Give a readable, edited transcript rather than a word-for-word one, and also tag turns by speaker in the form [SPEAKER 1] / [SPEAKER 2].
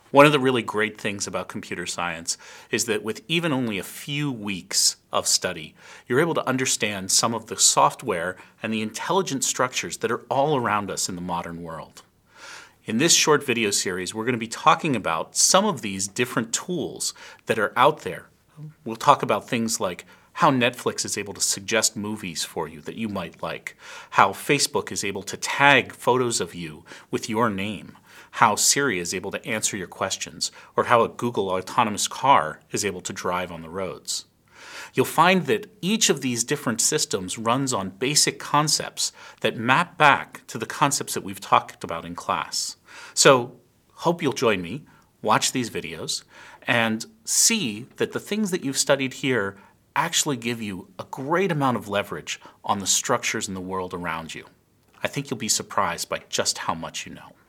[SPEAKER 1] One of the really great things about computer science is that with even only a few weeks of study, you're able to understand some of the software and the intelligent structures that are all around us in the modern world. In this short video series, we're going to be talking about some of these different tools that are out there. We'll talk about things like how Netflix is able to suggest movies for you that you might like, how Facebook is able to tag photos of you with your name, how Siri is able to answer your questions, or how a Google autonomous car is able to drive on the roads. You'll find that each of these different systems runs on basic concepts that map back to the concepts that we've talked about in class. So, hope you'll join me, watch these videos, and see that the things that you've studied here actually give you a great amount of leverage on the structures in the world around you. I think you'll be surprised by just how much you know.